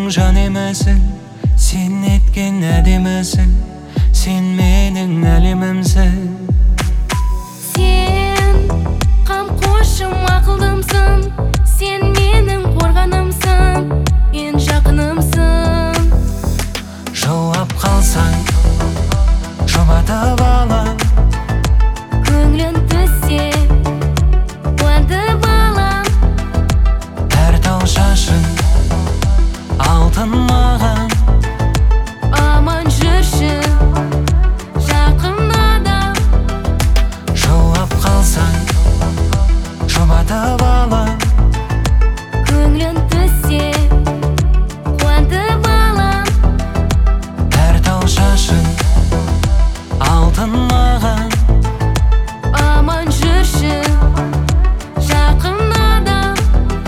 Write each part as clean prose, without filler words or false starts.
жан емесің, сен еткен әдемісің, сен менің әлемімсің. Сен қамқоршым, ақылдымсың, сен менің қорғанымсың, ең жақынымсың. Жылап қалсаң, жұбатып алам, Көңілің түссе, қуантып алам. әр тал шашың алтын маған. Аман жүрші, жақын адам. Жылап қалсаң, жұбатып алам, Көңілің түссе, қуантып алам. әр тал шашың алтын маған. Аман жүрші, жақын адам.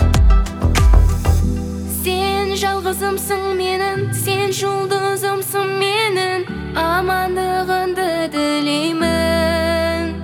Сен жалғызымсың менің, сен жұлдызымсың менің, амандығыңды тілеймін.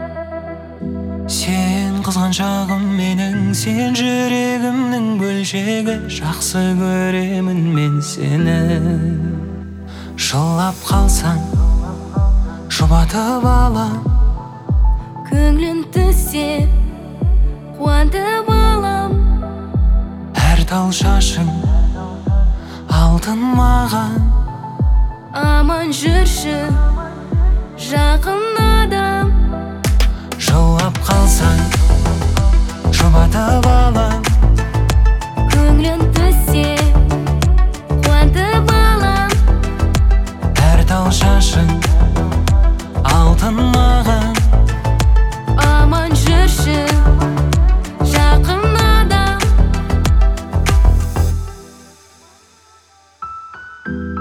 Сен қызғаншағым менің, сен жүрегімнің бөлшегі, жақсы көремін мен сені. Жылап қалсаң, жұбатып алам, Көңілің түссе, қуантып алам. әр тал шашың алтын маған. Аман жүрші, жақын адам. Жылап қалсаң, жұбатып алам, Көңілің түссе, қуантып алам. әр тал шашың алтын маған. Аман жүрші, жақын адам.